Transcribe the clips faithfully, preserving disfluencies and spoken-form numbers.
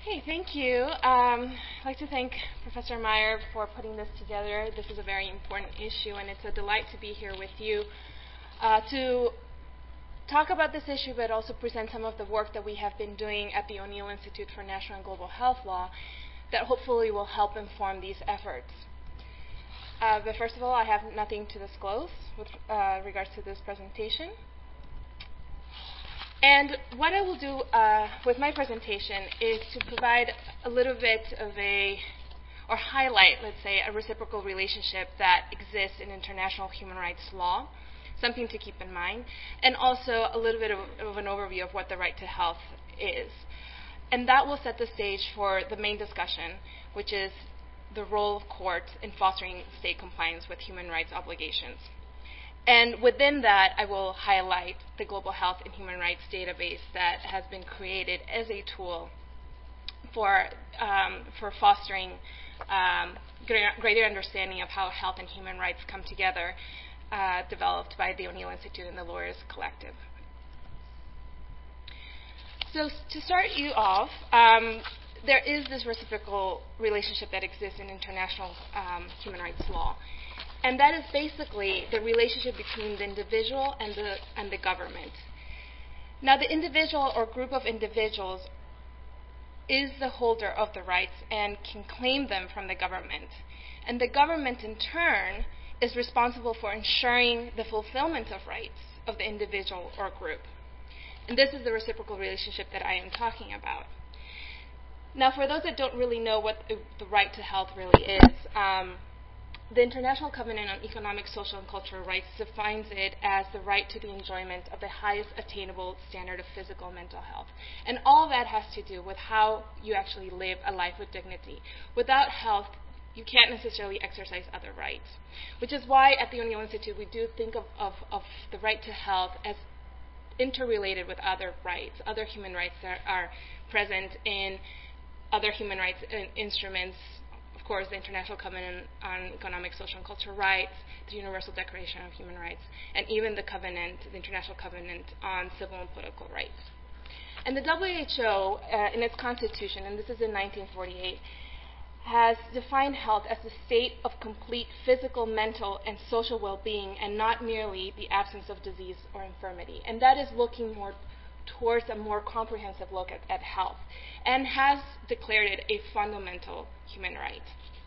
Hey, thank you. Um, I'd like to thank Professor Meyer for putting this together. This is a very important issue, and it's a delight to be here with you uh, to talk about this issue, but also present some of the work that we have been doing at the O'Neill Institute for National and Global Health Law that hopefully will help inform these efforts. Uh, but first of all, I have nothing to disclose with uh, regards to this presentation. And what I will do uh, with my presentation is to provide a little bit of a, or highlight, let's say, a reciprocal relationship that exists in international human rights law, something to keep in mind, and also a little bit of, of an overview of what the right to health is. And that will set the stage for the main discussion, which is the role of courts in fostering state compliance with human rights obligations. And within that, I will highlight the Global Health and Human Rights database that has been created as a tool for, um, for fostering um, greater understanding of how health and human rights come together, uh, developed by the O'Neill Institute and the Lawyers Collective. So to start you off, um, there is this reciprocal relationship that exists in international um, human rights law. And that is basically the relationship between the individual and the, and the government. Now, the individual or group of individuals is the holder of the rights and can claim them from the government. And the government, in turn, is responsible for ensuring the fulfillment of rights of the individual or group. And this is the reciprocal relationship that I am talking about. Now, for those that don't really know what the right to health really is, um, the International Covenant on Economic, Social, and Cultural Rights defines it as the right to the enjoyment of the highest attainable standard of physical and mental health. And all that has to do with how you actually live a life with dignity. Without health, you can't necessarily exercise other rights, which is why at the O'Neill Institute we do think of, of, of the right to health as interrelated with other rights, other human rights that are present in other human rights in instruments. Of course, the International Covenant on Economic, Social, and Cultural Rights, the Universal Declaration of Human Rights, and even the Covenant, the International Covenant on Civil and Political Rights. And the W H O, uh, in its constitution, and this is in nineteen forty-eight, has defined health as the state of complete physical, mental, and social well-being, and not merely the absence of disease or infirmity. And that is looking more towards a more comprehensive look at, at health, and has declared it a fundamental human right.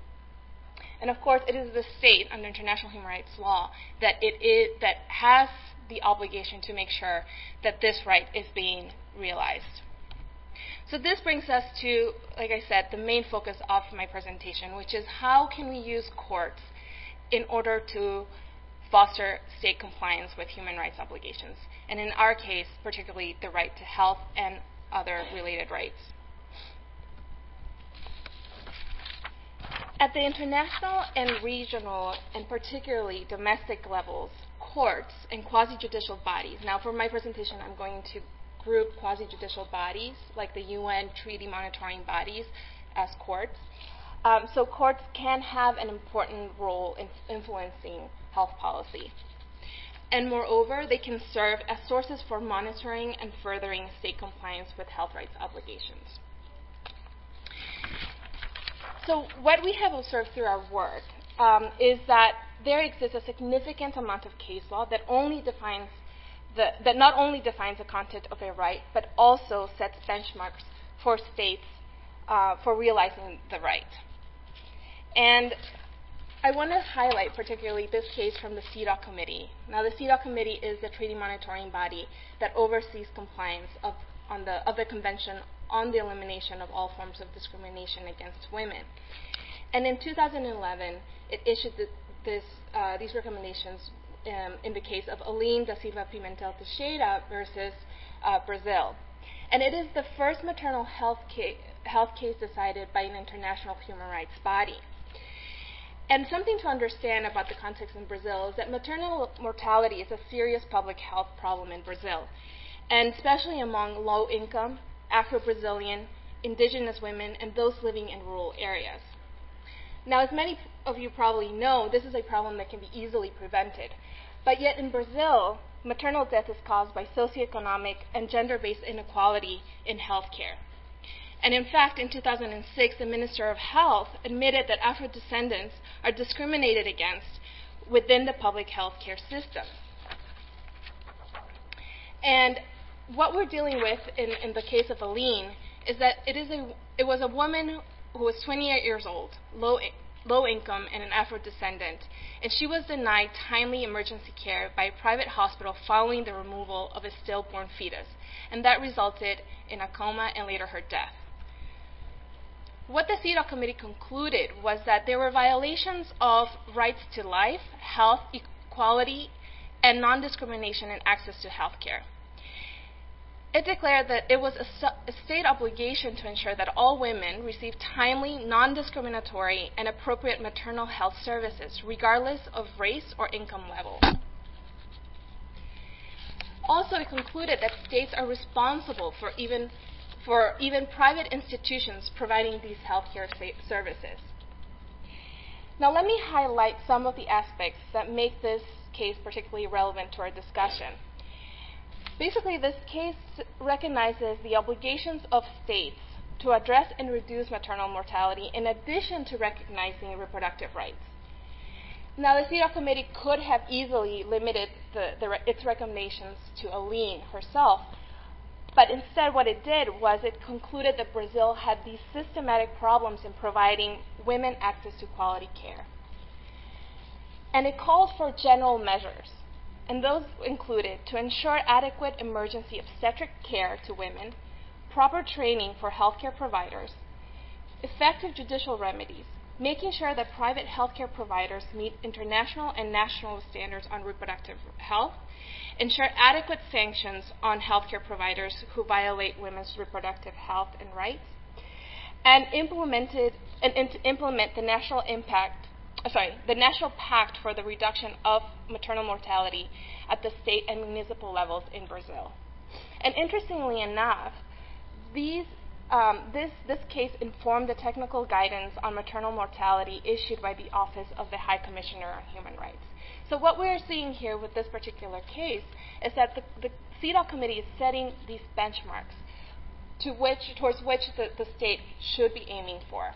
And of course, it is the state under international human rights law that it is, that has the obligation to make sure that this right is being realized. So this brings us to, like I said, the main focus of my presentation, which is how can we use courts in order to foster state compliance with human rights obligations, and in our case, particularly the right to health and other related rights. At the international and regional, and particularly domestic levels, courts and quasi-judicial bodies. Now, for my presentation, I'm going to group quasi-judicial bodies, like the U N treaty monitoring bodies, as courts. Um, so courts can have an important role in influencing health policy. And moreover, they can serve as sources for monitoring and furthering state compliance with health rights obligations. So what we have observed through our work um, is that there exists a significant amount of case law that only defines the, that not only defines the content of a right, but also sets benchmarks for states uh, for realizing the right. And I want to highlight particularly this case from the C E D A W Committee. Now, the C E D A W Committee is the treaty monitoring body that oversees compliance of, on the, of the Convention on the Elimination of All Forms of Discrimination Against Women. And in two thousand eleven, it issued the, this, uh, these recommendations um, in the case of Aline da Silva Pimentel Teixeira versus uh, Brazil. And it is the first maternal health, ca health case decided by an international human rights body. And something to understand about the context in Brazil is that maternal mortality is a serious public health problem in Brazil, and especially among low-income, Afro-Brazilian, indigenous women, and those living in rural areas. Now, as many of you probably know, this is a problem that can be easily prevented. But yet in Brazil, maternal death is caused by socioeconomic and gender-based inequality in healthcare. And in fact, in two thousand six, the Minister of Health admitted that Afro-descendants are discriminated against within the public health care system. And what we're dealing with in, in the case of Aline is that it is a it was a woman who was twenty-eight years old, low low income, and an Afro-descendant, and she was denied timely emergency care by a private hospital following the removal of a stillborn fetus, and that resulted in a coma and later her death. What the C E D A W committee concluded was that there were violations of rights to life, health, equality, and non-discrimination in access to health care. It declared that it was a, a state obligation to ensure that all women receive timely, non-discriminatory, and appropriate maternal health services, regardless of race or income level. Also, it concluded that states are responsible for even, for even private institutions providing these healthcare services. Now, let me highlight some of the aspects that make this case particularly relevant to our discussion. Basically, this case recognizes the obligations of states to address and reduce maternal mortality in addition to recognizing reproductive rights. Now, the C E D A W committee could have easily limited the, the, its recommendations to Aline herself, but instead what it did was it concluded that Brazil had these systematic problems in providing women access to quality care. And it called for general measures. And those included to ensure adequate emergency obstetric care to women, proper training for healthcare providers, effective judicial remedies, making sure that private healthcare providers meet international and national standards on reproductive health, ensure adequate sanctions on healthcare providers who violate women's reproductive health and rights, and implemented and, and implement the national impact Sorry, the National Pact for the Reduction of Maternal Mortality at the state and municipal levels in Brazil. And interestingly enough, these, um, this, this case informed the technical guidance on maternal mortality issued by the Office of the High Commissioner on Human Rights. So what we're seeing here with this particular case is that the, the C E D A W committee is setting these benchmarks to which, towards which the, the state should be aiming for.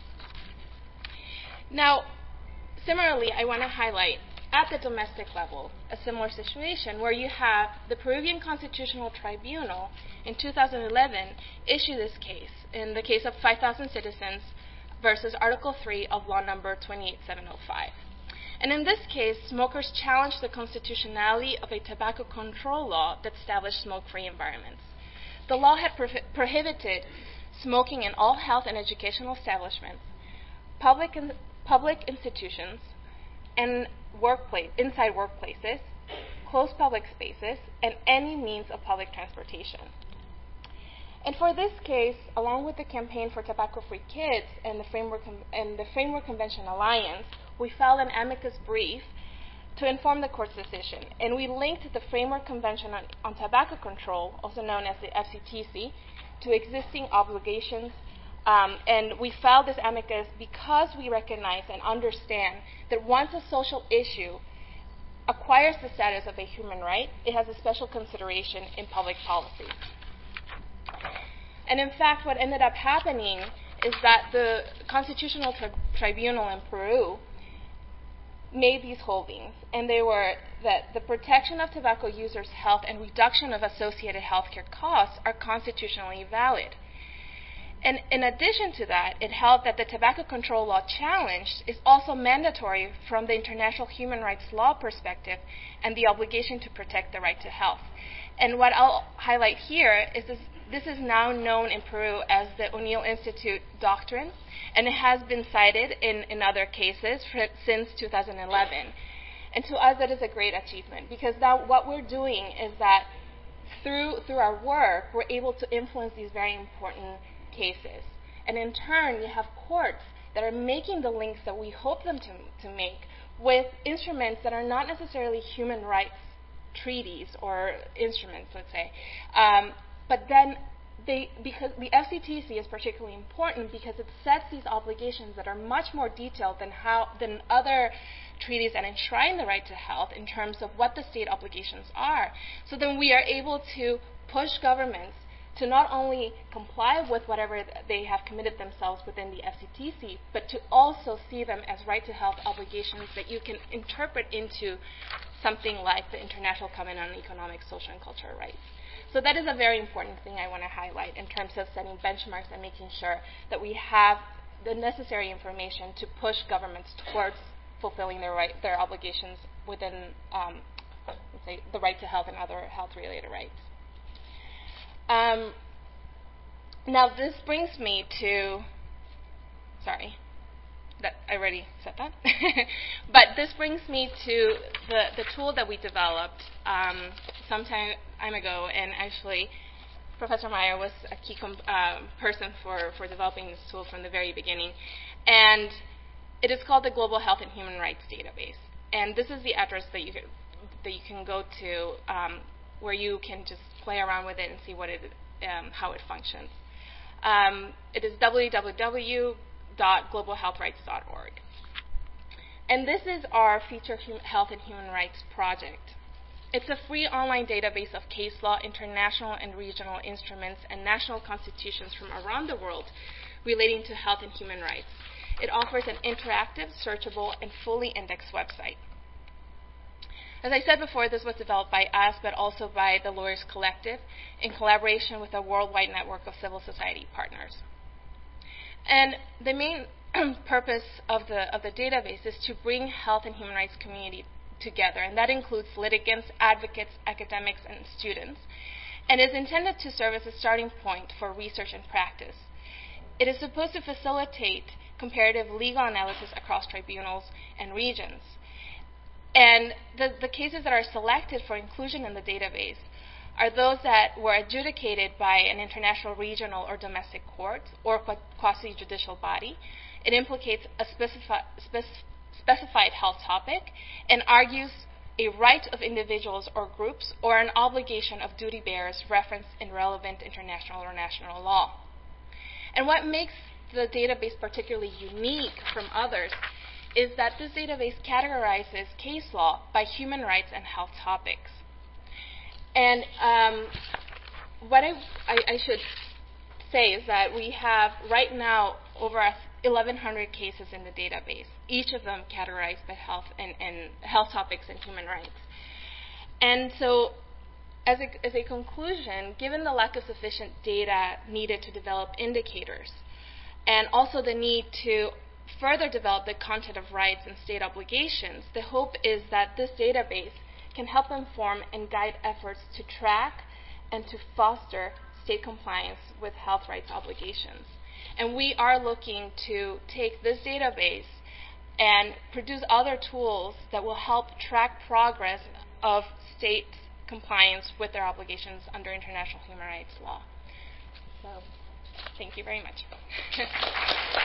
Now, similarly, I want to highlight at the domestic level a similar situation where you have the Peruvian Constitutional Tribunal in two thousand eleven issue this case in the case of five thousand citizens versus Article three of Law Number twenty-eight seven oh five. And in this case, smokers challenged the constitutionality of a tobacco control law that established smoke-free environments. The law had pro- prohibited smoking in all health and educational establishments, public and public institutions, and workplace, inside workplaces, closed public spaces, and any means of public transportation. And for this case, along with the Campaign for Tobacco-Free Kids and the Framework, and the Framework Convention Alliance, we filed an amicus brief to inform the court's decision. And we linked the Framework Convention on, on Tobacco Control, also known as the F C T C, to existing obligations. Um, and we filed this amicus because we recognize and understand that once a social issue acquires the status of a human right, it has a special consideration in public policy. And in fact, what ended up happening is that the Constitutional tri- Tribunal in Peru made these holdings, and they were that the protection of tobacco users' health and reduction of associated healthcare costs are constitutionally valid. And in addition to that, it held that the tobacco control law challenged is also mandatory from the international human rights law perspective and the obligation to protect the right to health. And what I'll highlight here is this, this is now known in Peru as the O'Neill Institute Doctrine, and it has been cited in, in other cases for, since two thousand eleven. And to us, that is a great achievement, because now what we're doing is that through, through our work, we're able to influence these very important cases. And in turn, you have courts that are making the links that we hope them to, to make with instruments that are not necessarily human rights treaties or instruments, let's say. Um, but then they, because the F C T C is particularly important because it sets these obligations that are much more detailed than how than other treaties that enshrine the right to health in terms of what the state obligations are. So then we are able to push governments to not only comply with whatever they have committed themselves within the F C T C, but to also see them as right to health obligations that you can interpret into something like the International Covenant on Economic, Social, and Cultural Rights. So that is a very important thing I want to highlight in terms of setting benchmarks and making sure that we have the necessary information to push governments towards fulfilling their right, their obligations within, um, let's say, the right to health and other health-related rights. Um, now, this brings me to, sorry, that I already said that. But this brings me to the, the tool that we developed um, some time, time ago, and actually Professor Meyer was a key com- uh, person for, for developing this tool from the very beginning. And it is called the Global Health and Human Rights Database. And this is the address that you can, that you can go to um, where you can just play around with it and see what it, um, how it functions. Um, it is w w w dot global health rights dot org. And this is our Future hum- Health and Human Rights project. It's a free online database of case law, international and regional instruments, and national constitutions from around the world relating to health and human rights. It offers an interactive, searchable, and fully indexed website. As I said before, this was developed by us, but also by the Lawyers Collective in collaboration with a worldwide network of civil society partners. And the main purpose of the, of the database is to bring health and human rights community together, and that includes litigants, advocates, academics, and students, and is intended to serve as a starting point for research and practice. It is supposed to facilitate comparative legal analysis across tribunals and regions. And the, the cases that are selected for inclusion in the database are those that were adjudicated by an international, regional, or domestic court or quasi-judicial body. It implicates a specifi- spec- specified health topic and argues a right of individuals or groups or an obligation of duty bearers referenced in relevant international or national law. And what makes the database particularly unique from others is that this database categorizes case law by human rights and health topics. And um, what I, I, I should say is that we have right now over eleven hundred cases in the database, each of them categorized by health and, and health topics and human rights. And so as a, as a conclusion, given the lack of sufficient data needed to develop indicators, and also the need to further develop the content of rights and state obligations, the hope is that this database can help inform and guide efforts to track and to foster state compliance with health rights obligations. And we are looking to take this database and produce other tools that will help track progress of state compliance with their obligations under international human rights law. So, thank you very much.